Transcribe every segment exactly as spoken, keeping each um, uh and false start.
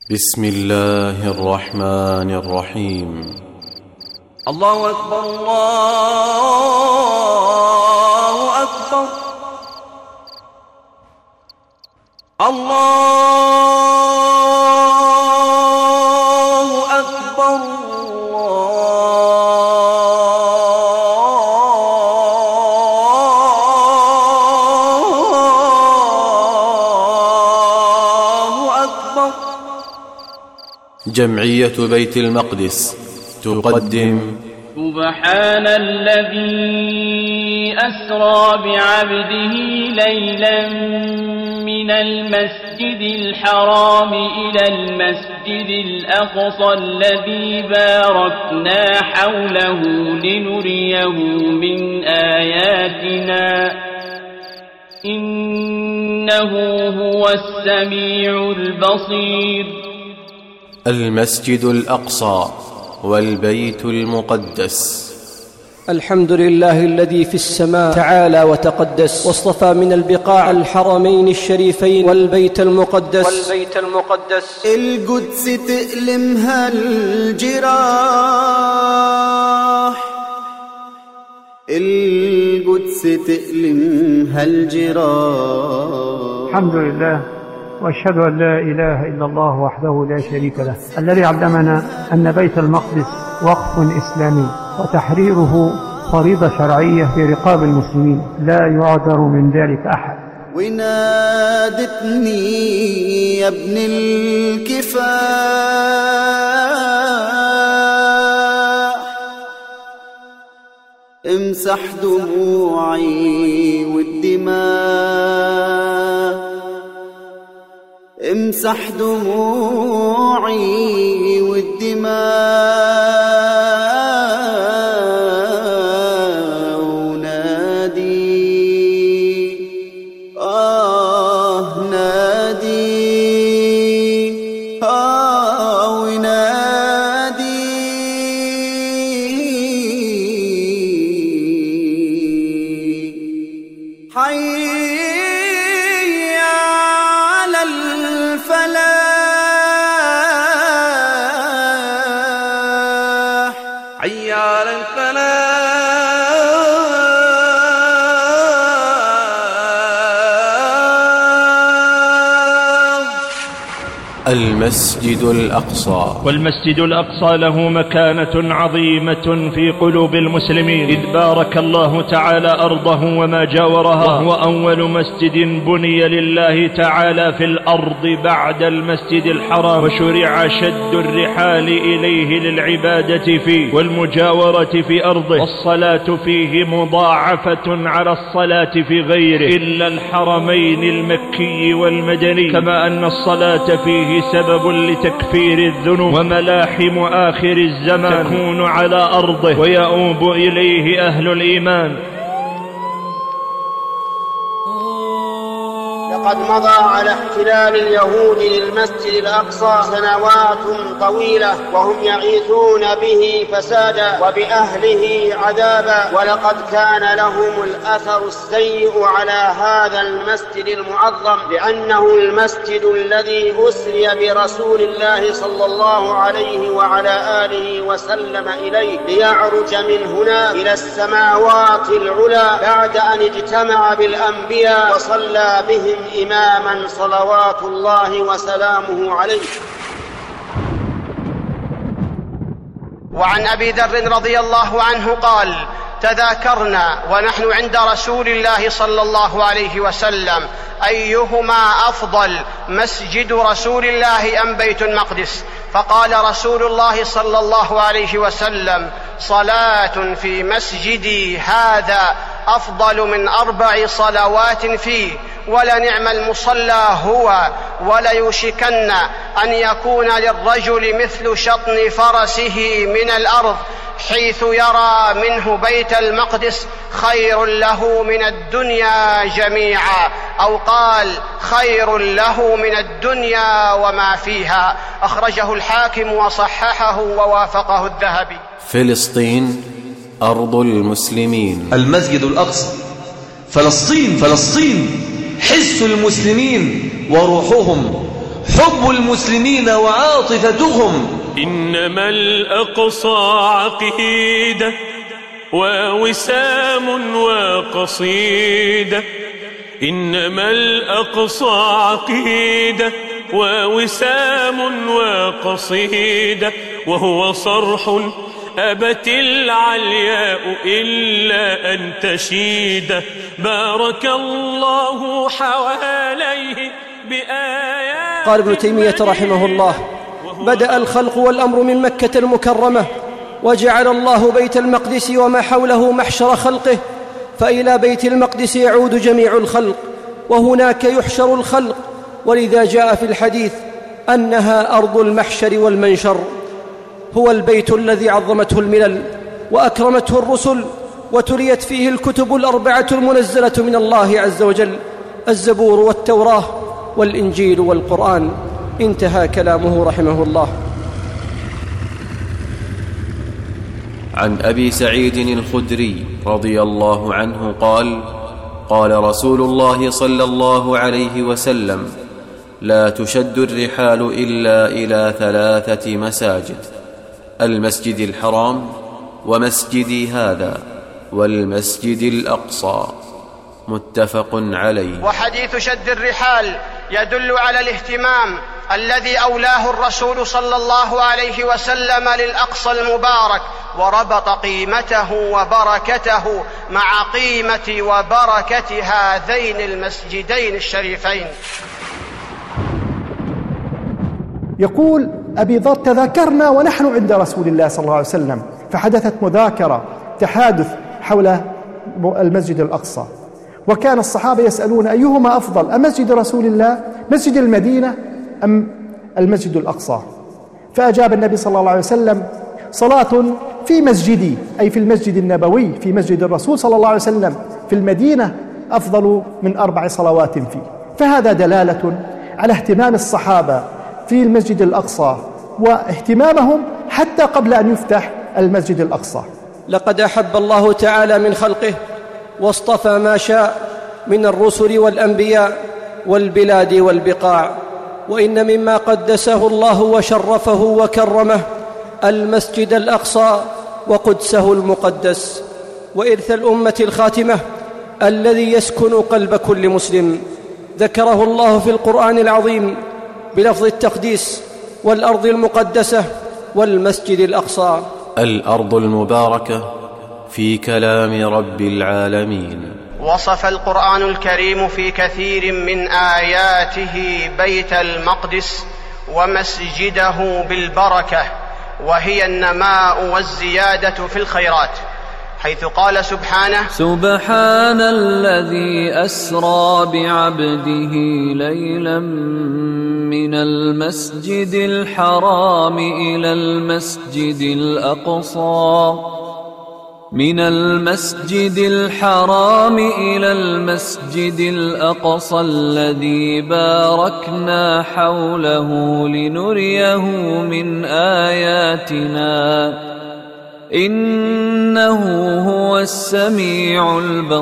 بسم الله الرحمن الرحيم. الله أكبر الله أكبر الله أكبر الله أكبر. جمعية بيت المقدس تقدم سبحان الذي أسرى بعبده ليلا من المسجد الحرام إلى المسجد الأقصى الذي باركنا حوله لنريه من آياتنا إنه هو السميع البصير. المسجد الأقصى والبيت المقدس. الحمد لله الذي في السماء تعالى وتقدس، واصطفى من البقاع الحرمين الشريفين والبيت المقدس والبيت المقدس القدس تألمها الجراح، القدس تألمها الجراح. الحمد لله وأشهد أن لا إله إلا الله وحده لا شريك له، الذي علمنا أن بيت المقدس وقف إسلامي وتحريره فريضة شرعية في رقاب المسلمين، لا يعذر من ذلك أحد. ونادتني يا ابن الكفاح، امسح دموعي والدماء، امسح دموعي والدماء، ونادي آه نادي آه ونادي حي الفلاح، حي على الفلاح. المسجد الأقصى. والمسجد الأقصى له مكانة عظيمة في قلوب المسلمين، إذ بارك الله تعالى أرضه وما جاورها، وهو أول مسجد بني لله تعالى في الأرض بعد المسجد الحرام، وشرع شد الرحال إليه للعبادة فيه والمجاورة في أرضه، والصلاة فيه مضاعفة على الصلاة في غيره إلا الحرمين المكي والمدني، كما أن الصلاة فيه سبب لتكفير الذنوب وملاحم آخر الزمان تكون على أرضه ويؤوب إليه أهل الإيمان. لقد مضى على احتلال اليهود للمسجد الأقصى سنوات طويلة، وهم يعيثون به فسادا وبأهله عذابا، ولقد كان لهم الأثر السيء على هذا المسجد المعظم، لأنه المسجد الذي أسري برسول الله صلى الله عليه وعلى آله وسلم إليه ليعرج من هنا إلى السماوات العلى بعد أن اجتمع بالأنبياء وصلى بهم إماما صلوات الله وسلامه عليه. وعن أبي ذر رضي الله عنه قال: تذاكرنا ونحن عند رسول الله صلى الله عليه وسلم أيهما أفضل، مسجد رسول الله أم بيت المقدس؟ فقال رسول الله صلى الله عليه وسلم: صلاة في مسجدي هذا أفضل من أربع صلوات فيه، ولنعم المصلى هو، وليوشكن أن يكون للرجل مثل شطن فرسه من الأرض حيث يرى منه بيت المقدس خير له من الدنيا جميعا، أو قال خير له من الدنيا وما فيها. أخرجه الحاكم وصححه ووافقه الذهبي. فلسطين أرض المسلمين. المسجد الأقصى فلسطين، فلسطين حس المسلمين وروحهم، حب المسلمين وعاطفتهم. إنما الأقصى عقيدة ووسام وقصيدة، إنما الأقصى عقيدة ووسام وقصيدة، وهو صرح أبت العلياء إلا أن تشيد، بارك الله حواليه بآيات. قال ابن تيمية رحمه الله: بدأ الخلق والأمر من مكة المكرمة، وجعل الله بيت المقدس وما حوله محشر خلقه، فإلى بيت المقدس يعود جميع الخلق، وهناك يحشر الخلق، ولذا جاء في الحديث أنها أرض المحشر والمنشر. هو البيت الذي عظمته الملل وأكرمته الرسل، وتليت فيه الكتب الأربعة المنزلة من الله عز وجل: الزبور والتوراة والإنجيل والقرآن. انتهى كلامه رحمه الله. عن أبي سعيد الخدري رضي الله عنه قال: قال رسول الله صلى الله عليه وسلم: لا تشد الرحال إلا إلى ثلاثة مساجد: المسجد الحرام، ومسجدي هذا، والمسجد الأقصى. متفق عليه. وحديث شد الرحال يدل على الاهتمام الذي أولاه الرسول صلى الله عليه وسلم للأقصى المبارك، وربط قيمته وبركته مع قيمة وبركة هذين المسجدين الشريفين. يقول أبي ذر: تذاكرنا ونحن عند رسول الله صلى الله عليه وسلم، فحدثت مذاكرة تحادث حول المسجد الأقصى، وكان الصحابة يسألون أيهما أفضل، أمسجد رسول الله مسجد المدينة أم المسجد الأقصى؟ فأجاب النبي صلى الله عليه وسلم: صلاة في مسجدي، أي في المسجد النبوي في مسجد الرسول صلى الله عليه وسلم في المدينة، أفضل من أربع صلوات فيه. فهذا دلالة على اهتمام الصحابة في المسجد الأقصى، واهتمامهم حتى قبل أن يفتح المسجد الأقصى. لقد أحب الله تعالى من خلقه واصطفى ما شاء من الرسل والأنبياء والبلاد والبقاع، وإن مما قدسه الله وشرفه وكرمه المسجد الأقصى وقدسه المقدس، وإرث الأمة الخاتمة الذي يسكن قلب كل مسلم. ذكره الله في القرآن العظيم بلفظ التقديس: والأرض المقدسة والمسجد الأقصى. الأرض المباركة في كلام رب العالمين. وصف القرآن الكريم في كثير من آياته بيت المقدس ومسجده بالبركة، وهي النماء والزيادة في الخيرات، حيث قال سبحانه: سبحان الذي أسرى بعبده ليلا من المسجد الحرام إلى المسجد الأقصى من المسجد الحرام إلى المسجد الأقصى الذي باركنا حوله لنريه من آياتنا إنه هو السميع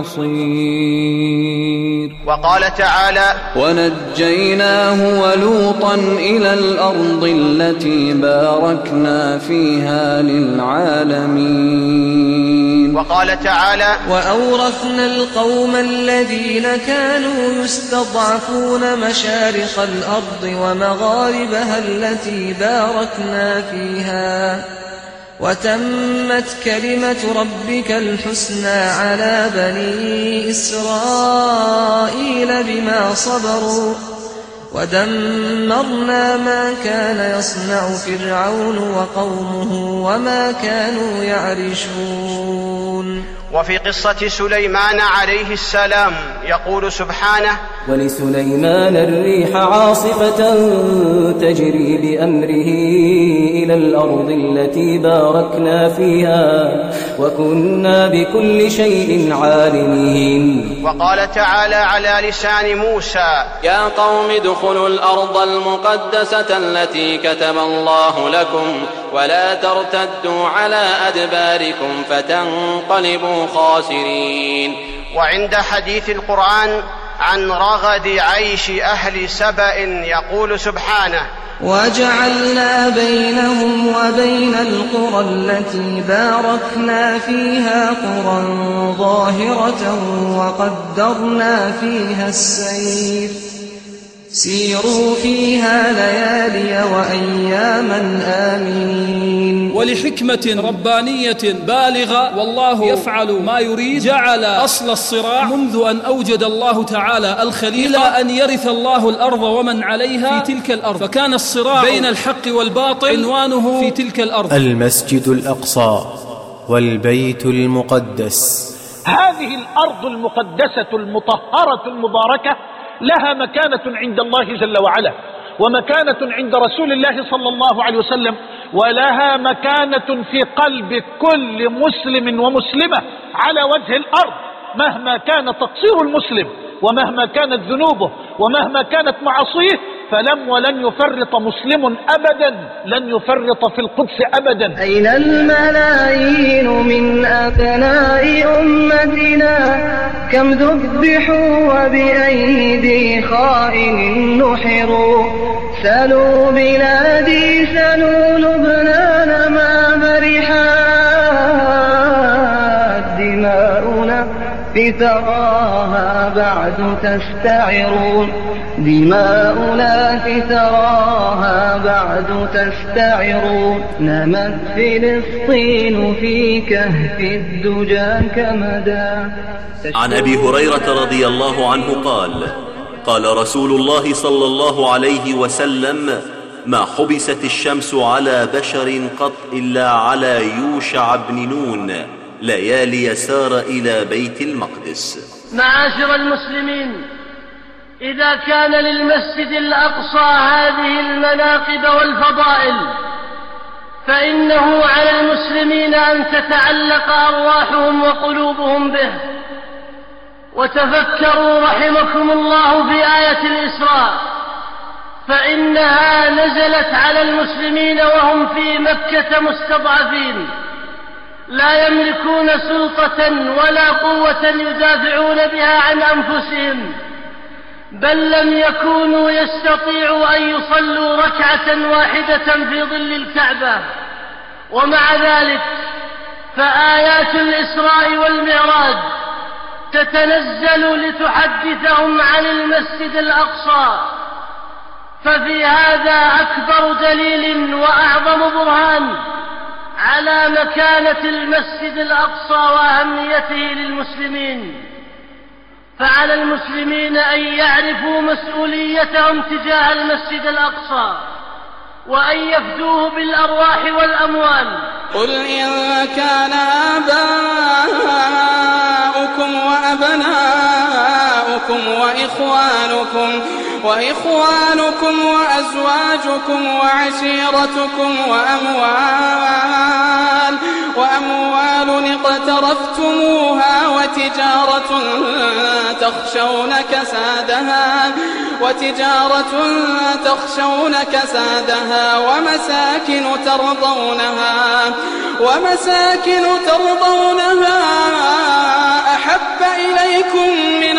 البصير. وقال تعالى: ونجيناه ولوطا إلى الأرض التي باركنا فيها للعالمين. وقال تعالى: وأورثنا القوم الذين كانوا يستضعفون مشارق الأرض ومغاربها التي باركنا فيها وتمت كلمة ربك الحسنى على بني إسرائيل بما صبروا ودمرنا ما كان يصنع فرعون وقومه وما كانوا يعرشون. وفي قصة سليمان عليه السلام يقول سبحانه: ولسليمان الريح عاصفة تجري بأمره إلى الأرض التي باركنا فيها وكنا بكل شيء عالمين. وقال تعالى على لسان موسى: يا قوم ادخلوا الأرض المقدسة التي كتب الله لكم ولا ترتدوا على أدباركم فتنقلبوا خاسرين. وعند حديث القرآن عن رغد عيش أهل سبأ، يقول سبحانه: وجعلنا بينهم وبين القرى التي باركنا فيها قرى ظاهرة وقدرنا فيها السير سيروا فيها ليالي وأياما آمين. ولحكمة ربانية بالغة والله يفعل ما يريد جعل أصل الصراع منذ أن أوجد الله تعالى الخليقة إلى أن يرث الله الأرض ومن عليها في تلك الأرض، فكان الصراع بين الحق والباطل عنوانه في تلك الأرض. المسجد الأقصى والبيت المقدس. هذه الأرض المقدسة المطهرة المباركة لها مكانة عند الله جل وعلا، ومكانة عند رسول الله صلى الله عليه وسلم، ولها مكانة في قلب كل مسلم ومسلمة على وجه الأرض، مهما كان تقصير المسلم ومهما كانت ذنوبه ومهما كانت معاصيه، فلم ولن يفرط مسلم أبدا، لن يفرط في القدس أبدا. أين الملايين من أبناء أمتنا كم ذبحوا وبأيدي خائن نحروا، سلوا بلادي سلوا لبنان ما برحات دماؤنا في ثراها بعد تستعر، دماؤنا في ثراها بعد تستعر، نمت فلسطين في كهف الدجى كمدا. عن أبي هريرة رضي الله عنه قال: قال رسول الله صلى الله عليه وسلم: ما حبست الشمس على بشر قط إلا على يوشع بن نون، ليالي سار إلى بيت المقدس. معاشر المسلمين، إذا كان للمسجد الأقصى هذه المناقب والفضائل، فإنه على المسلمين أن تتعلق أرواحهم وقلوبهم به. وتفكروا رحمكم الله في آية الإسراء، فإنها نزلت على المسلمين وهم في مكة مستضعفين، لا يملكون سلطة ولا قوة يدافعون بها عن أنفسهم، بل لم يكونوا يستطيعوا أن يصلوا ركعة واحدة في ظل الكعبة. ومع ذلك فآيات الإسراء والمعراج تتنزل لتحدثهم عن المسجد الأقصى، ففي هذا أكبر دليل وأعظم برهان على مكانة المسجد الأقصى وأهميته للمسلمين. فعلى المسلمين أن يعرفوا مسؤوليتهم تجاه المسجد الأقصى، وأن يفدوه بالأرواح والأموال. قل إن كان آباؤكم وأبناؤكم وإخوانكم وإخوانكم وأزواجكم وعشيرتكم وأموال وأموال اقترفتموها وتجارة تخشون كسادها وتجارة تخشون كسادها ومساكن ترضونها ومساكن ترضونها أحب إليكم من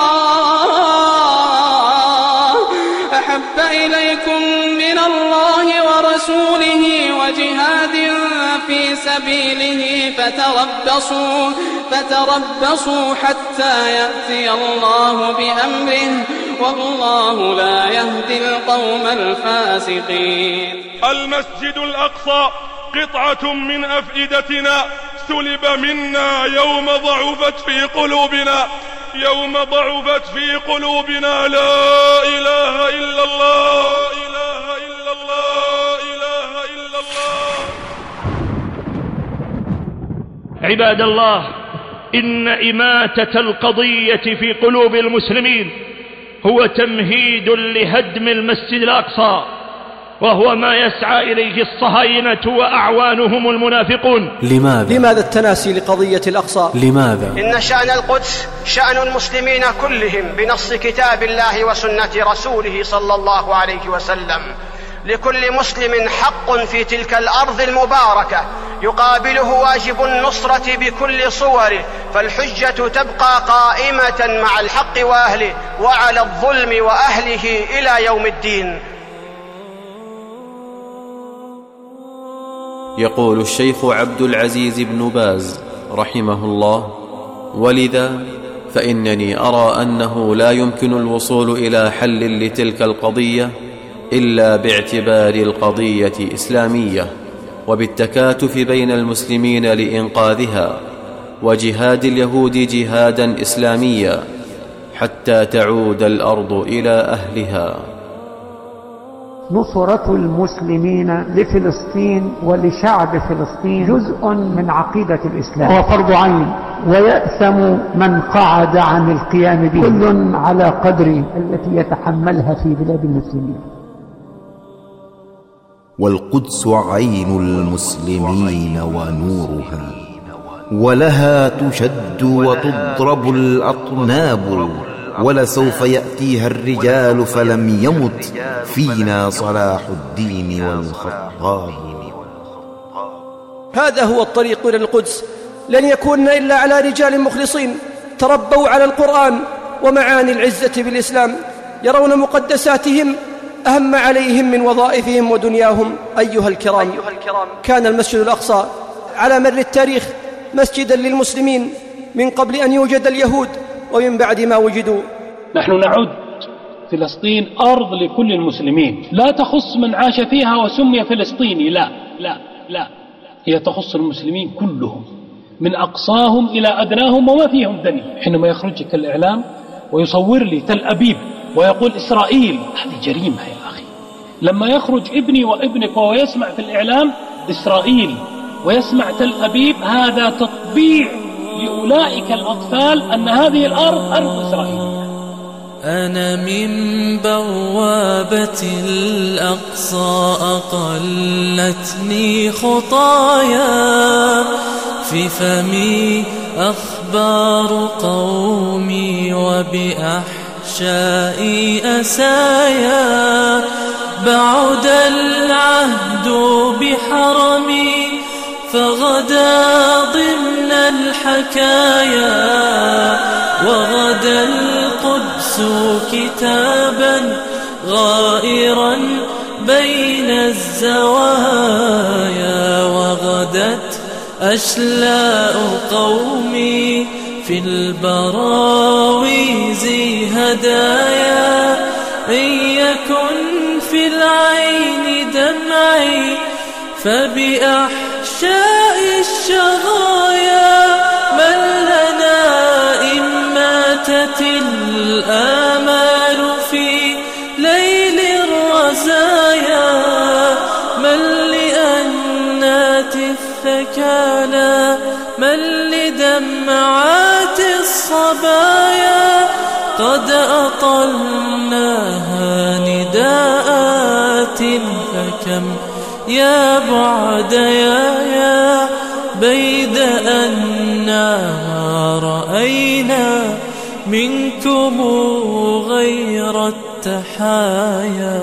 الله أحب إليكم من الله ورسوله وجهاد في سبيله فتربصوا فتربصوا حتى يأتي الله بأمره والله لا يهدي القوم الفاسقين. المسجد الأقصى قطعة من أفئدتنا سلب منا يوم ضعفت في قلوبنا يوم ضعفت في قلوبنا لا إله إلا الله لا إله إلا الله إله إلا الله. عباد الله، إن إماتة القضية في قلوب المسلمين هو تمهيد لهدم المسجد الأقصى، وهو ما يسعى إليه الصهاينة وأعوانهم المنافقون. لماذا؟ لماذا التناسي لقضية الأقصى؟ لماذا؟ إن شأن القدس شأن المسلمين كلهم بنص كتاب الله وسنة رسوله صلى الله عليه وسلم، لكل مسلم حق في تلك الأرض المباركة يقابله واجب النصرة بكل صوره، فالحجة تبقى قائمة مع الحق وأهله وعلى الظلم وأهله إلى يوم الدين. يقول الشيخ عبد العزيز بن باز رحمه الله: ولذا فإنني أرى أنه لا يمكن الوصول إلى حل لتلك القضية إلا باعتبار القضية إسلامية، وبالتكاتف بين المسلمين لإنقاذها، وجهاد اليهود جهادا إسلاميا حتى تعود الأرض إلى أهلها. نصرة المسلمين لفلسطين ولشعب فلسطين جزء من عقيدة الإسلام وفرض عين، ويأثم من قعد عن القيام به، كل على قدر التي يتحملها في بلاد المسلمين. والقدس عين المسلمين ونورها، ولها تشد وتضرب الأطناب، ولسوف يأتيها الرجال فلم يمت فينا صلاح الدين والخطاب. هذا هو الطريق إلى القدس، لن يكون إلا على رجال مخلصين تربوا على القرآن ومعاني العزة بالإسلام، يرون مقدساتهم أهم عليهم من وظائفهم ودنياهم. أيها الكرام، كان المسجد الأقصى على مر التاريخ مسجدا للمسلمين من قبل أن يوجد اليهود ومن بعد ما وجدوا. نحن نعد فلسطين أرض لكل المسلمين، لا تخص من عاش فيها وسمي فلسطيني، لا لا لا، هي تخص المسلمين كلهم من أقصاهم إلى أدناهم وما فيهم دني. حينما يخرجك الإعلام ويصور لي تل أبيب ويقول إسرائيل، هذه جريمة يا أخي. لما يخرج ابني وابنك وهو يسمع في الإعلام إسرائيل ويسمع تل أبيب، هذا تطبيع لأولئك الأطفال أن هذه الأرض أرض إسرائيل. أنا من بوابة الأقصى أقلتني خطايا، في فمي أخبار قومي وبأحشائي أسايا، بعد العهد بحرمي فغدا ضمن الحكايا، وغدا القدس كتابا غائرا بين الزوايا، وغدت أشلاء قومي في البراويز هدايا، إن يكن في العين دمعي فبأحشاء الشظايا، من لنا إن ماتت الآمال في ليل الرزايا، من لأنات الثكالى، من لدمعات الصبايا، قد أطلناها نداءات فكم يا بعد يا يا بيد أننا رأينا منكم غير التحايا.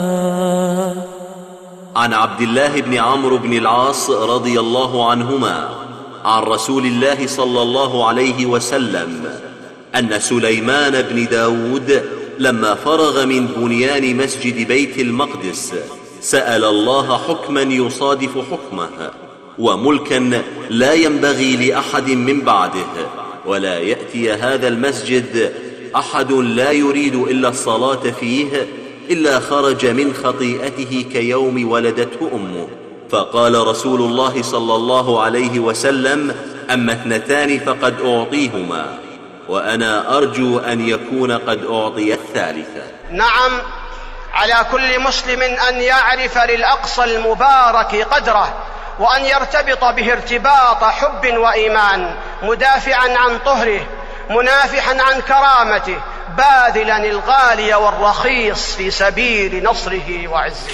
عن عبد الله بن عمرو بن العاص رضي الله عنهما عن رسول الله صلى الله عليه وسلم أن سليمان بن داود لما فرغ من بنيان مسجد بيت المقدس سأل الله حكما يصادف حكمه، وملكا لا ينبغي لأحد من بعده، ولا يأتي هذا المسجد أحد لا يريد إلا الصلاة فيه إلا خرج من خطيئته كيوم ولدته أمه. فقال رسول الله صلى الله عليه وسلم: أما اثنتان فقد أعطيهما، وأنا أرجو أن يكون قد أعطي الثالثة. نعم، على كل مسلم أن يعرف للأقصى المبارك قدره، وأن يرتبط به ارتباط حب وإيمان، مدافعا عن طهره، منافحا عن كرامته، باذلا الغالي والرخيص في سبيل نصره وعزه.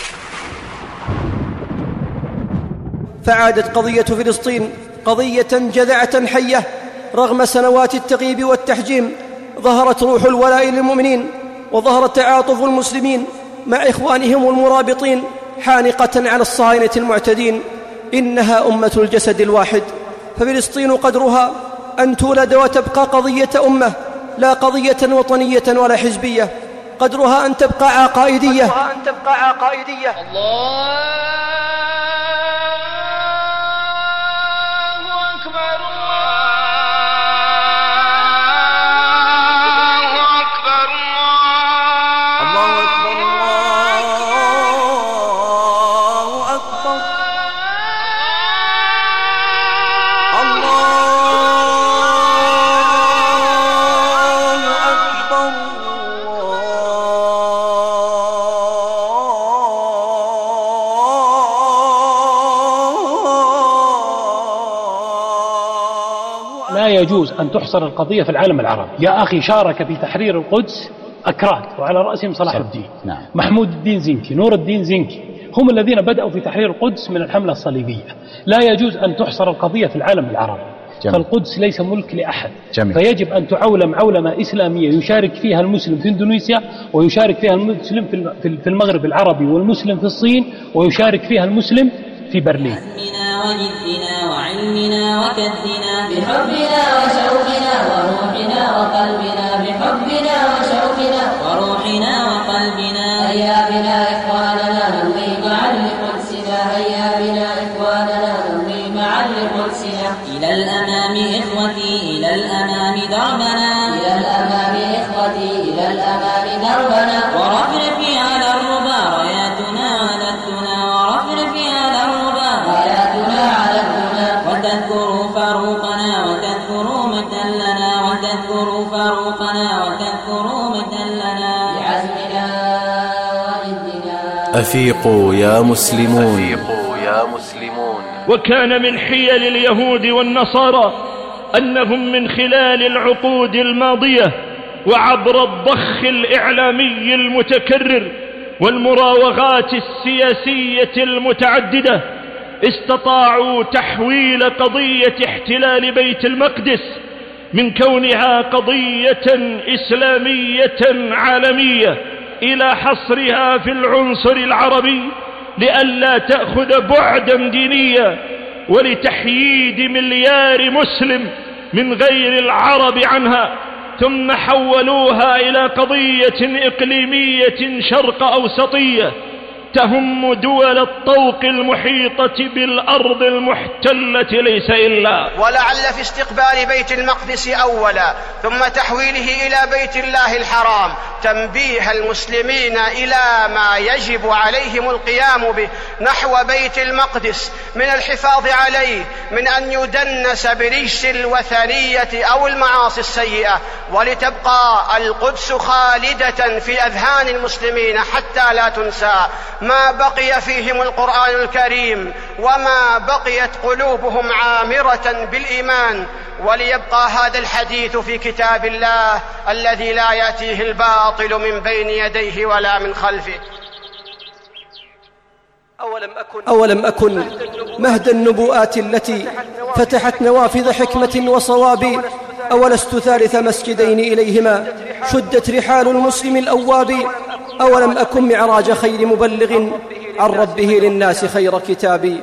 فعادت قضية فلسطين قضية جذعة حية رغم سنوات التغييب والتحجيم. ظهرت روح الولاء للمؤمنين، وظهر تعاطف المسلمين مع إخوانهم المرابطين حانقة على الصهاينة المعتدين. إنها أمة الجسد الواحد، ففلسطين قدرها أن تولد وتبقى قضية أمة لا قضية وطنية ولا حزبية. قدرها أن تبقى عقائدية. قدرها أن تبقى عقائدية. الله أكبر الله أكبر الله أكبر الله أكبر لا يجوز أن تحصر القضية في العالم العربي. يا أخي شارك في تحرير القدس أكراد وعلى رأسهم صلاح الدين، نعم. محمود الدين زنكي، نور الدين زنكي، هم الذين بدأوا في تحرير القدس من الحملة الصليبية. لا يجوز أن تحصر القضية في العالم العربي. جميل. فالقدس ليس ملك لأحد. جميل. فيجب أن تعولم عولمة إسلامية يشارك فيها المسلم في إندونيسيا، ويشارك فيها المسلم في المغرب العربي، والمسلم في الصين، ويشارك فيها المسلم في برلين. وجدنا وعلمنا وكدنا بحبنا وشوقنا وروحنا وقلبنا بحبنا وشوقنا وروحنا وقلبنا. هيا بنا إخواننا نمضي معا لقدسنا، هيا بنا إخواننا نمضي معا لقدسنا. إلى الأمام إخوتي إلى الأمام دربنا، إلى الأمام إخوتي إلى الأمام دربنا. ورفرفي على الربا راياتنا ولدتنا، ورفرفي على الربا راياتنا علتنا. وتذكروا فاروقنا وتذكروا متى لنا، وتذكروا فاروقنا وتذكروا متى لنا. بعزمنا وجدنا أفيقوا يا مسلمون، أفيقوا يا مسلمون. وكان من حيل اليهود والنصارى أنهم من خلال العقود الماضية وعبر الضخ الإعلامي المتكرر والمراوغات السياسية المتعددة استطاعوا تحويل قضية احتلال بيت المقدس من كونها قضية إسلامية عالمية إلى حصرها في العنصر العربي لئلا تأخذ بعدا دينيا، ولتحييد مليار مسلم من غير العرب عنها، ثم حولوها إلى قضية إقليمية شرق أوسطية تهم دول الطوق المحيطة بالأرض المحتلة ليس إلا. ولعل في استقبال بيت المقدس أولا ثم تحويله إلى بيت الله الحرام تنبيه المسلمين إلى ما يجب عليهم القيام به نحو بيت المقدس من الحفاظ عليه، من أن يدنس برجس الوثنية أو المعاصي السيئة، ولتبقى القدس خالدة في أذهان المسلمين حتى لا تنسى، ما بقي فيهم القرآن الكريم وما بقيت قلوبهم عامرة بالإيمان، وليبقى هذا الحديث في كتاب الله الذي لا يأتيه الباطل من بين يديه ولا من خلفه. أولم أكن, أولم أكن مهد النبوءات التي فتحت نوافذ حكمة وصواب، أولست ثالث مسجدين إليهما شدت رحال المسلم الأواب، أولم أكن معراج خير مبلغ عن ربه للناس خير كتاب.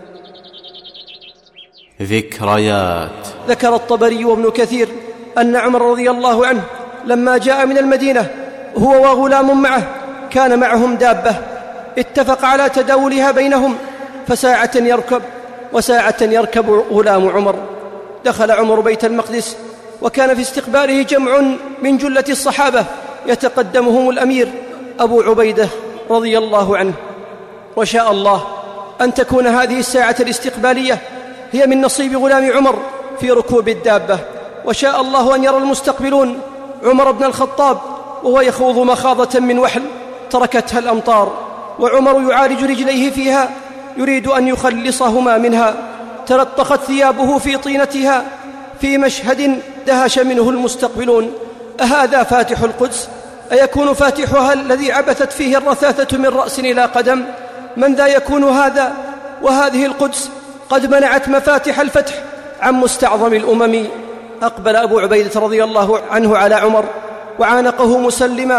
ذكريات. ذكر الطبري وابن كثير أن عمر رضي الله عنه لما جاء من المدينة هو وغلام معه كان معهم دابة، اتفق على تداولها بينهم، فساعة يركب وساعة يركب غلام عمر. دخل عمر بيت المقدس وكان في استقباله جمع من جلة الصحابة يتقدمهم الأمير أبو عبيدة رضي الله عنه. وشاء الله أن تكون هذه الساعة الاستقبالية هي من نصيب غلام عمر في ركوب الدابة، وشاء الله أن يرى المستقبلون عمر بن الخطاب وهو يخوض مخاضة من وحل تركتها الأمطار، وعمر يعالج رجليه فيها يريد أن يخلصهما منها، تلطخت ثيابه في طينتها في مشهد دهش منه المستقبلون. أهذا فاتح القدس؟ أيكون فاتحها الذي عبثت فيه الرثاثة من رأس إلى قدم؟ من ذا يكون هذا؟ وهذه القدس قد منعت مفاتح الفتح عن مستعظم الأمم. أقبل أبو عبيدة رضي الله عنه على عمر وعانقه مسلما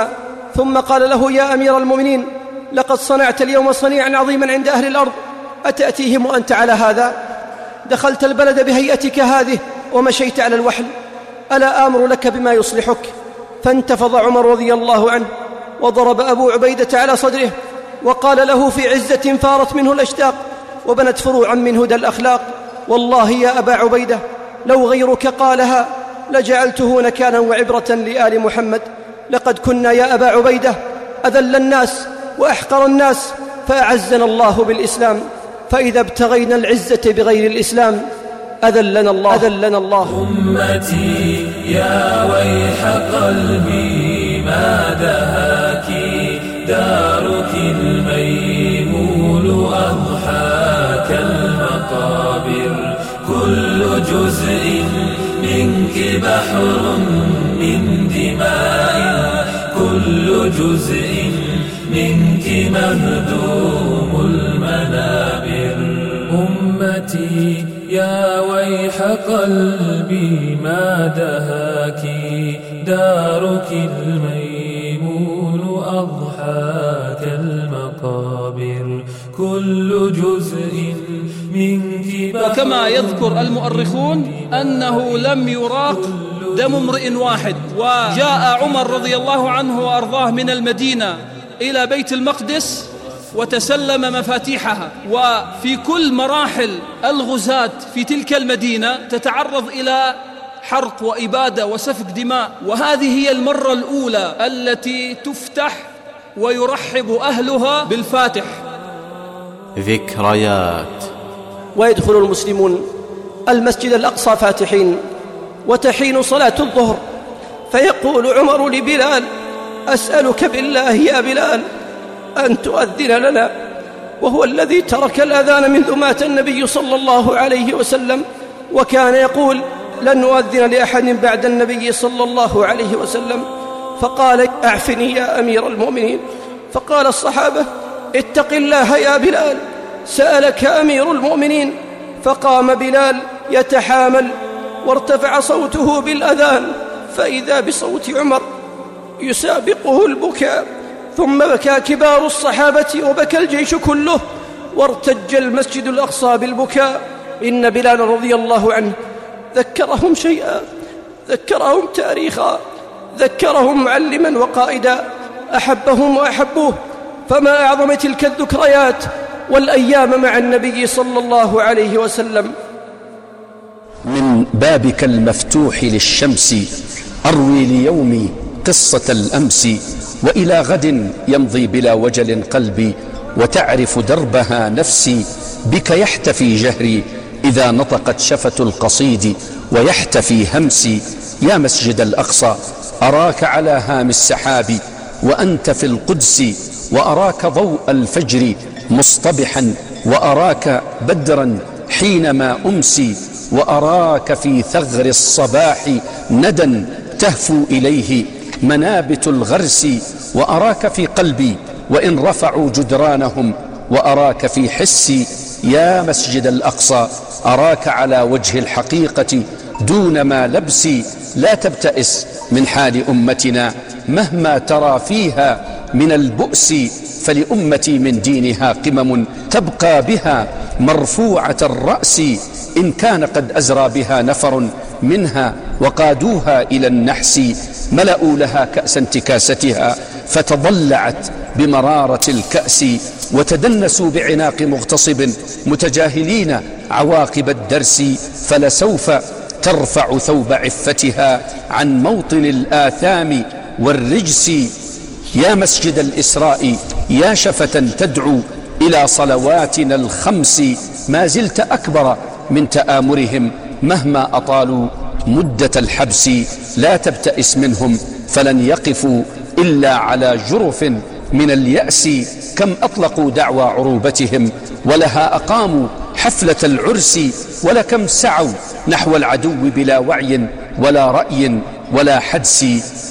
ثم قال له: يا أمير المؤمنين، لقد صنعت اليوم صنيعا عظيما عند أهل الأرض، أتأتيهم وأنت على هذا؟ دخلت البلد بهيئتك هذه ومشيت على الوحل، ألا آمر لك بما يصلحك؟ فانتفض عمر رضي الله عنه وضرب أبو عبيدة على صدره وقال له في عزة فارت منه الأشتاق وبنت فروعا من هدى الأخلاق: والله يا أبا عبيدة لو غيرك قالها لجعلته نكالا وعبرة لآل محمد. لقد كنا يا أبا عبيدة أذل الناس وأحقر الناس، فأعزنا الله بالإسلام، فإذا ابتغينا العزة بغير الإسلام أذلنا الله, أذلنا الله. أمتي يا ويح قلبي ما دهاك دارك الميمون أضحاك المقابر، كل جزء منك بحر من دماء، كل جزء منك مهدوم المنابر. أمتي يا ويح قلبي ما دهاك دارك الميمون أضحاك المقابر، كل جزء منك. وكما يذكر المؤرخون أنه لم يراق دم امرئ واحد. وجاء عمر رضي الله عنه وأرضاه من المدينة إلى بيت المقدس وتسلم مفاتيحها، وفي كل مراحل الغزاة في تلك المدينة تتعرض إلى حرق وإبادة وسفك دماء، وهذه هي المرة الأولى التي تفتح ويرحب أهلها بالفاتح. ذكريات. ويدخل المسلمون المسجد الأقصى فاتحين، وتحين صلاة الظهر، فيقول عمر لبلال: أسألك بالله يا بلال أن تؤذن لنا، وهو الذي ترك الأذان منذ مات النبي صلى الله عليه وسلم، وكان يقول: لن نؤذن لأحد بعد النبي صلى الله عليه وسلم. فقال: أعفني يا أمير المؤمنين. فقال الصحابة: اتق الله يا بلال، سألك أمير المؤمنين. فقام بلال يتحامل وارتفع صوته بالأذان، فإذا بصوت عمر يسابقه البكاء، ثم بكى كبار الصحابة وبكى الجيش كله، وارتج المسجد الأقصى بالبكاء. إن بلال رضي الله عنه ذكرهم شيئا، ذكرهم تاريخا، ذكرهم معلما وقائدا، أحبهم وأحبوه. فما أعظم تلك الذكريات والأيام مع النبي صلى الله عليه وسلم. من بابك المفتوح للشمس أروي ليومي قصة الأمس، وإلى غد يمضي بلا وجل قلبي، وتعرف دربها نفسي. بك يحتفي جهري إذا نطقت شفة القصيد، ويحتفي همسي. يا مسجد الأقصى أراك على هام السحاب، وأنت في القدس، وأراك ضوء الفجر مصطبحا، وأراك بدرا حينما أمسي، وأراك في ثغر الصباح ندى تهفو إليه منابت الغرس، وأراك في قلبي وإن رفعوا جدرانهم، وأراك في حسي. يا مسجد الأقصى أراك على وجه الحقيقة دون ما لبسي. لا تبتئس من حال أمتنا مهما ترى فيها من البؤس، فلأمتي من دينها قمم تبقى بها مرفوعة الرأس. إن كان قد أزرى بها نفر منها وقادوها إلى النحس، ملأوا لها كأس انتكاستها فتضلعت بمرارة الكأس، وتدنسوا بعناق مغتصب متجاهلين عواقب الدرس، فلسوف ترفع ثوب عفتها عن موطن الآثام والرجس. يا مسجد الإسراء يا شفة تدعو إلى صلواتنا الخمس، ما زلت أكبر من تآمرهم مهما أطالوا مدة الحبس. لا تبتئس منهم فلن يقفوا إلا على جرف من اليأس. كم أطلقوا دعوى عروبتهم ولها أقاموا حفلة العرس، ولكم سعوا نحو العدو بلا وعي ولا رأي ولا حدس.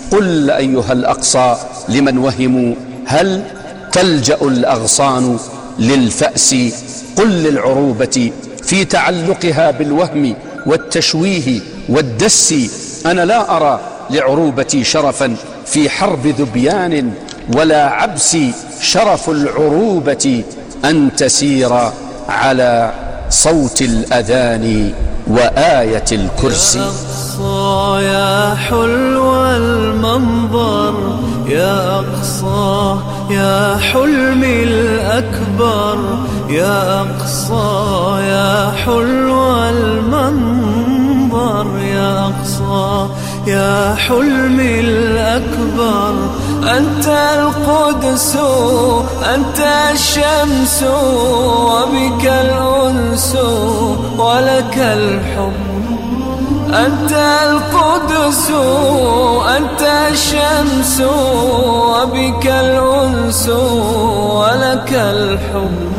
قل أيها الأقصى لمن وهموا هل تلجأ الأغصان للفأس؟ قل للعروبة في تعلقها بالوهم والتشويه والدس، أنا لا أرى لعروبتي شرفا في حرب ذبيان ولا عبس شرف العروبة أن تسير على صوت الأذان وآية الكرسي. يا أقصى يا حلو المنظر، يا أقصى يا حلمي الأكبر، يا أقصى يا حلو المنظر، يا أقصى يا حلمي الأكبر. أنت القدس أنت الشمس وبك الأنس ولك الحب. أنت القدس أنت الشمس وبك الأنس ولك الحب.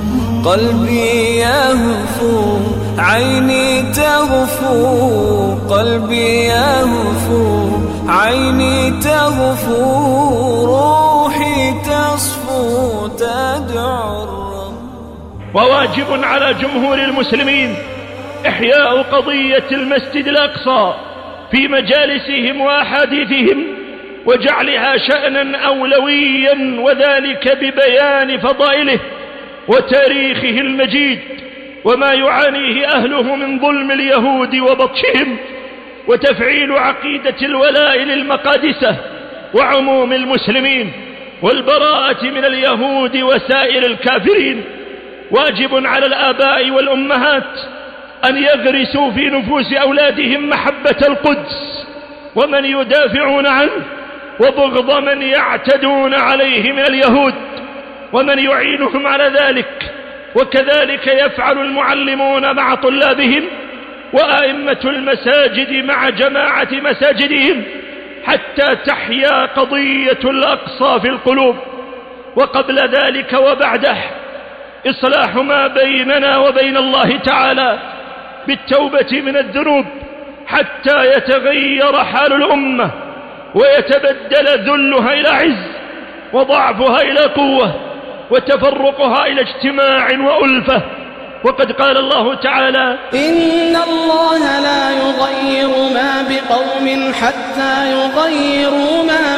قلبي يهفو عيني تغفو، قلبي يهفو عيني تغفو، روحي تصفو تدعو الرب. وواجب على جمهور المسلمين إحياء قضية المسجد الأقصى في مجالسهم وأحاديثهم وجعلها شأنا أولويا، وذلك ببيان فضائله وتاريخه المجيد وما يعانيه أهله من ظلم اليهود وبطشهم، وتفعيل عقيدة الولاء للمقادسة وعموم المسلمين والبراءة من اليهود وسائر الكافرين. واجب على الآباء والأمهات أن يغرسوا في نفوس أولادهم محبة القدس ومن يدافعون عنه، وبغض من يعتدون عليه من اليهود ومن يعينهم على ذلك. وكذلك يفعل المعلمون مع طلابهم وأئمة المساجد مع جماعة مساجدهم حتى تحيا قضية الأقصى في القلوب. وقبل ذلك وبعده إصلاح ما بيننا وبين الله تعالى بالتوبة من الذنوب حتى يتغير حال الأمة ويتبدل ذلها إلى عز وضعفها إلى قوة وتفرقها إلى اجتماع وألفة. وقد قال الله تعالى: إن الله لا يغير ما بقوم حتى يغيروا ما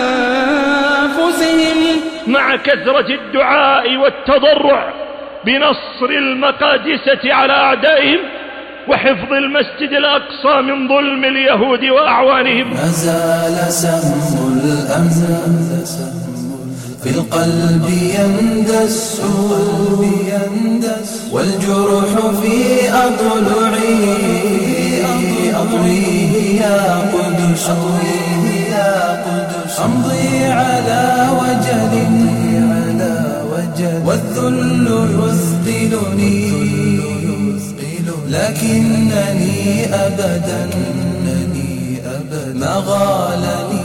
بأنفسهم. مع كثرة الدعاء والتضرع بنصر المقادسة على أعدائهم وحفظ المسجد الأقصى من ظلم اليهود وأعوانهم. ما زال سهم الأمن في القلب يندس، والجرح في أضلعي أضريه يا قدس، أمضي على وجل والذل يثقلني، لكنني أبدا ما غالني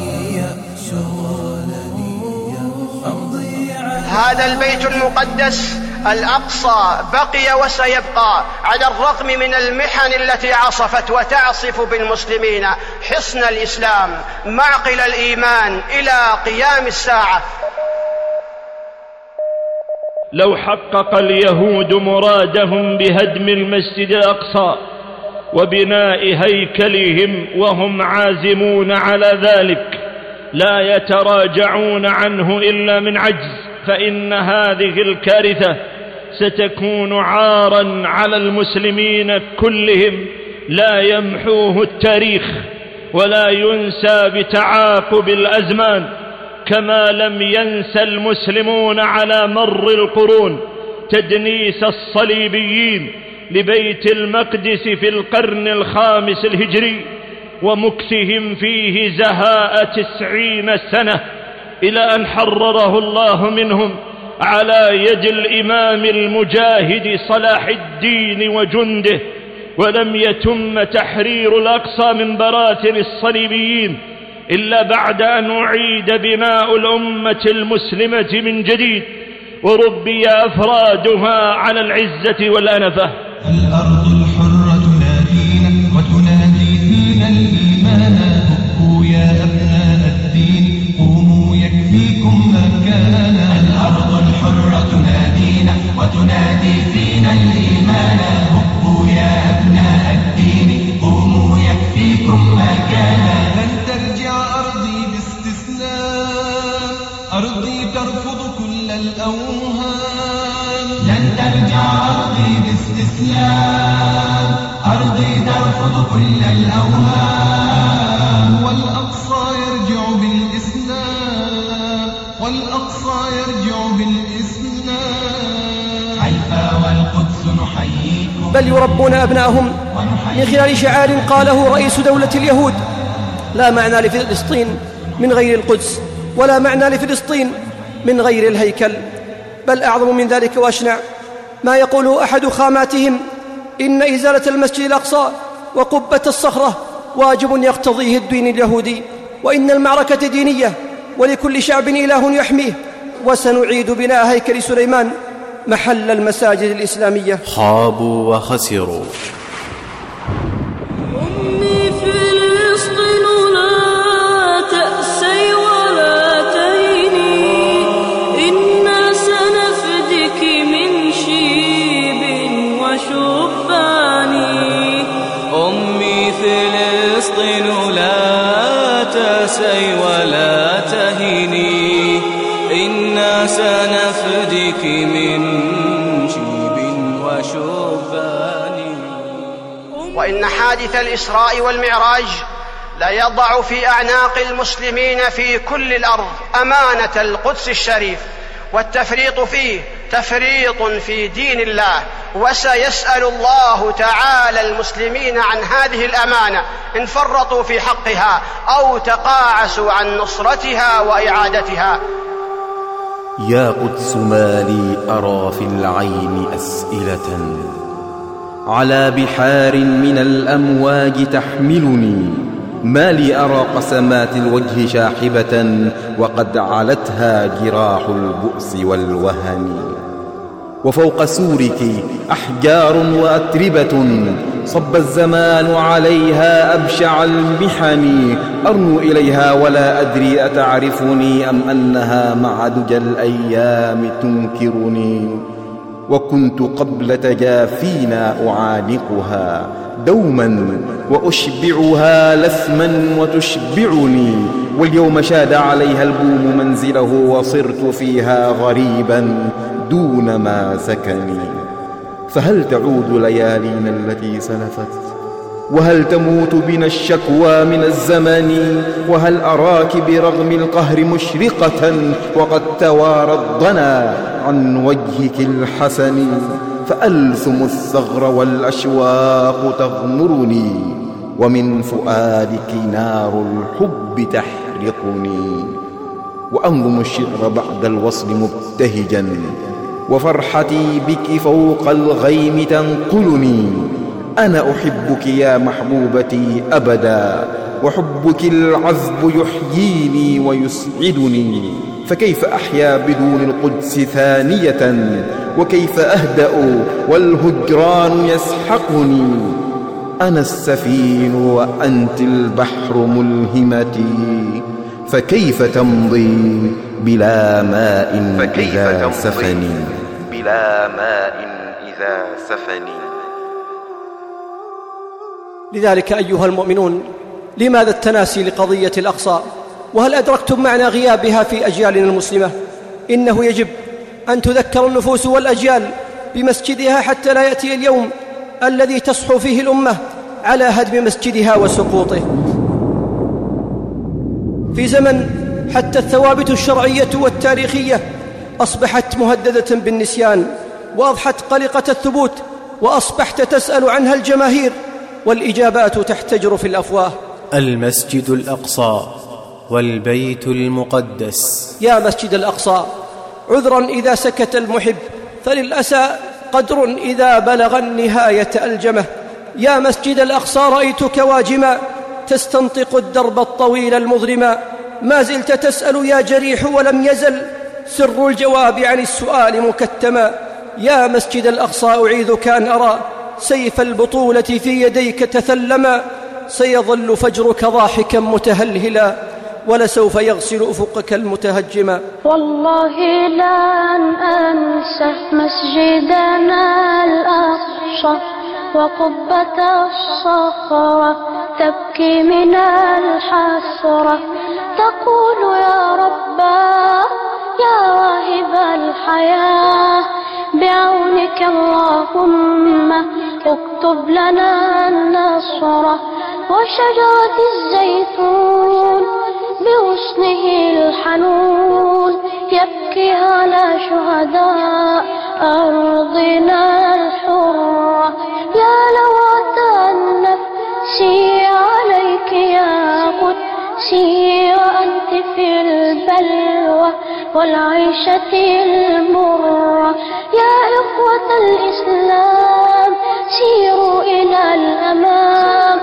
هذا البيت المقدس الأقصى بقي وسيبقى على الرغم من المحن التي عصفت وتعصف بالمسلمين حصن الإسلام معقل الإيمان إلى قيام الساعة. لو حقق اليهود مرادهم بهدم المسجد الأقصى وبناء هيكلهم وهم عازمون على ذلك لا يتراجعون عنه إلا من عجز، فإن هذه الكارثة ستكون عارا على المسلمين كلهم لا يمحوه التاريخ ولا ينسى بتعاقب الأزمان، كما لم ينسى المسلمون على مر القرون تدنيس الصليبيين لبيت المقدس في القرن الخامس الهجري ومكثهم فيه زهاء تسعين سنة، إلى أن حرره الله منهم على يد الإمام المجاهد صلاح الدين وجنده. ولم يتم تحرير الأقصى من براثن الصليبيين إلا بعد أن أعيد بناء الأمة المسلمة من جديد وربي أفرادها على العزة والأنفة. الأرض الحرة تنادينا وتنادي فينا الإيمان، هبوا يا أبناء الدين قوموا يكفيكم مكانا. الأرض الحرة تنادينا وتنادي فينا الإيمان، هبوا يا أبناء الدين قوموا يكفيكم مكانا. لن ترجع أرضي باستثناء أرضي ترفض كل الأوهام، لن ترجع أرضي باستسلام، أرضي ترفض كل الأوهام. والأقصى يرجع بالإسلام، والأقصى يرجع بالإسلام. حيفا والقدس نحييكم، بل يربون أبنائهم من خلال شعار قاله رئيس دولة اليهود: لا معنى لفلسطين من غير القدس، ولا معنى لفلسطين من غير الهيكل. بل أعظم من ذلك وأشنع ما يقوله أحد خاماتهم: إن إزالة المسجد الأقصى وقبة الصخرة واجب يقتضيه الدين اليهودي، وإن المعركة دينية ولكل شعب إله يحميه، وسنعيد بناء هيكل سليمان محل المساجد الإسلامية. خابوا وخسروا. أمي فلسطين لا تأسي ولا تهني، إنا سنفدك من شيب وشبان. أمي فلسطين لا تأسي ولا تهني، إنا سنفدك من شيب وشبان. وإن حادث الإسراء والمعراج ليضع في أعناق المسلمين في كل الأرض أمانة القدس الشريف، والتفريط فيه تفريط في دين الله، وسيسأل الله تعالى المسلمين عن هذه الأمانة إن فرطوا في حقها أو تقاعسوا عن نصرتها وإعادتها. يا قدس ما لي أرى في العين أسئلة على بحار من الأمواج تحملني، ما لي أرى قسمات الوجه شاحبة وقد علتها جراح البؤس والوهن. وفوق سورك أحجار وأتربة صب الزمان عليها أبشع المحن، أرنو إليها ولا أدري أتعرفني أم أنها مع دجى الأيام تنكرني. وكنت قبل تجافينا أعانقها دوما وأشبعها لثما وتشبعني، واليوم شاد عليها البوم منزله وصرت فيها غريبا دون ما سكني. فهل تعود ليالينا التي سلفت؟ وهل تموت بنا الشكوى من الزمن؟ وهل أراك برغم القهر مشرقة وقد توارى الضنا عن وجهك الحسن؟ فألثم الثغر والأشواق تغمرني، ومن فؤادك نار الحب تحرقني. وأنظم الشعر بعد الوصل مبتهجا، وفرحتي بك فوق الغيم تنقلني. أنا أحبك يا محبوبتي أبدا، وحبك العذب يحييني ويسعدني. فكيف أحيا بدون القدس ثانية؟ وكيف أهدأ والهجران يسحقني؟ أنا السفين وأنت البحر ملهمتي، فكيف تمضي بلا ماء إذا سفني؟ بلا ماء إذا سفني. لذلك أيها المؤمنون، لماذا التناسي لقضية الأقصى؟ وهل أدركتم معنى غيابها في أجيالنا المسلمة؟ إنه يجب أن تذكر النفوس والأجيال بمسجدها حتى لا يأتي اليوم الذي تصحو فيه الأمة على هدم مسجدها وسقوطه. في زمن حتى الثوابت الشرعية والتاريخية أصبحت مهددة بالنسيان، وأضحت قلقة الثبوت، وأصبحت تسأل عنها الجماهير والإجابات تحتجر في الأفواه. المسجد الأقصى والبيت المقدس. يا مسجد الأقصى، عذرا إذا سكت المحب، فللأسى قدر إذا بلغ النهاية ألجمه. يا مسجد الأقصى، رأيتك واجما تستنطق الدرب الطويل المظلما، ما زلت تسأل يا جريح ولم يزل سر الجواب عن السؤال مكتما. يا مسجد الأقصى، أعيذك أن أرى سيف البطولة في يديك تثلما، سيظل فجرك ضاحكا متهلهلا، ولسوف يغسل أفقك المتهجما. والله لن أنسى مسجدنا الأقصى وقبة الصخرة تبكي من الحسرة، تقول يا رباه الحياة بعونك اللهم اكتب لنا النصر وشجرة الزيتون بغصنه الحنون يبكي على شهداء أرضنا الحرة يا لوعة النفس عليك يا قدسي وأنت في البلوى والعيشة المرة يا إخوة الإسلام سيروا إلى الأمام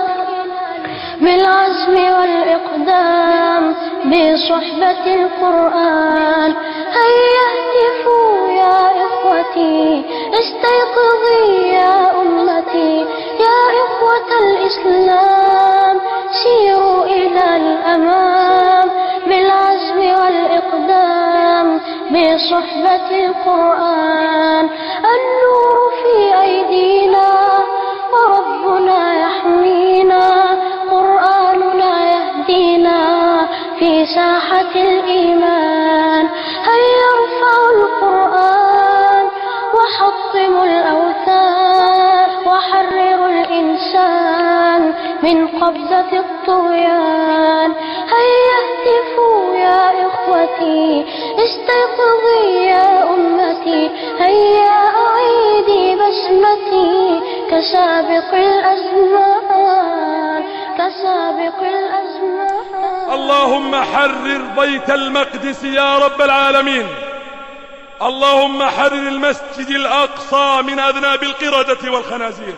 بالعزم والإقدام بصحبة القرآن هيا اهتفوا يا إخوتي استيقظي يا أمتي يا إخوة الإسلام سيروا إلى الأمام بالعزم والإقدام بصحبة القرآن النور في أيدينا وربنا يحمينا قرآننا يهدينا في ساحة الإيمان هيا ارفعوا القرآن وحطموا الأوثان وحرروا الإنسان من قبضة الطغيان هيا اهتفوا يا إخوتي استيقظي يا أمتي هيا أعيدي بسمتي كسابق الأزمان كسابق الأزمان اللهم حرر بيت المقدس يا رب العالمين. اللهم حرر المسجد الأقصى من أذناب القردة والخنازير.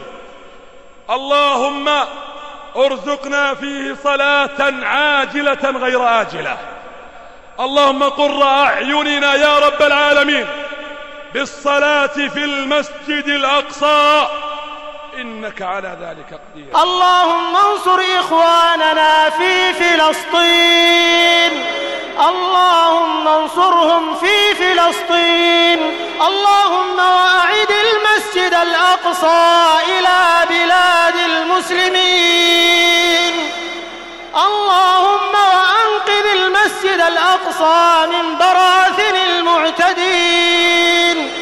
اللهم ارزقنا فيه صلاة عاجلة غير آجلة. اللهم قر أعيننا يا رب العالمين بالصلاة في المسجد الأقصى إنك على ذلك قدير. اللهم انصر إخواننا في فلسطين اللهم انصرهم في فلسطين اللهم وأعد المسجد الأقصى إلى بلاد المسلمين اللهم وأنقذ المسجد الأقصى من براثن المعتدين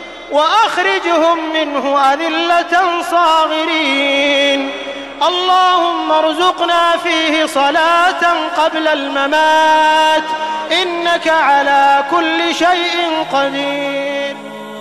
وأخرجهم منه أذلة صاغرين. اللهم ارزقنا فيه صلاة قبل الممات إنك على كل شيء قدير.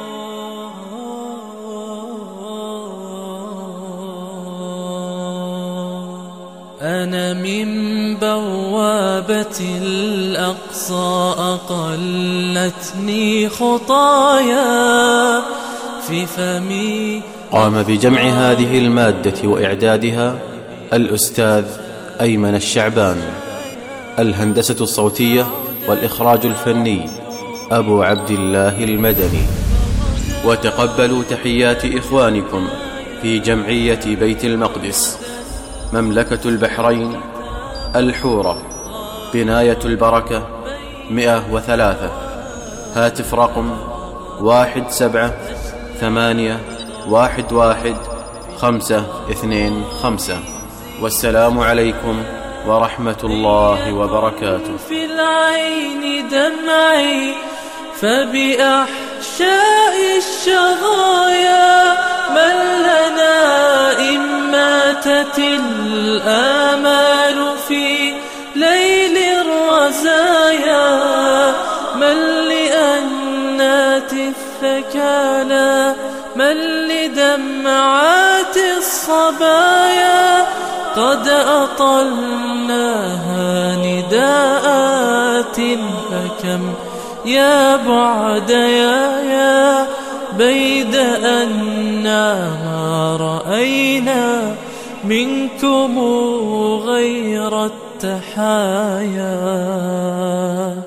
أنا من بوابة الأقصى أقلتني خطايا في فمي. قام بجمع هذه المادة وإعدادها الأستاذ أيمن الشعبان. الهندسة الصوتية والإخراج الفني أبو عبد الله المدني. وتقبلوا تحيات إخوانكم في جمعية بيت المقدس مملكة البحرين الحورة بناية البركة مئة وثلاثة. هاتف رقم واحد سبعة ثمانية واحد واحد خمسة اثنين خمسة. والسلام عليكم ورحمة الله وبركاته. في العين دمعي فبأحشاء الشظايا من لنا إن ماتت الآمال في ليل الرزايا من لأنات الثكالى من لدمعات الصبايا قد أطلناها نداءات فكم يا بعد يا يا بيد أننا ما رأينا منكم غير التحايا.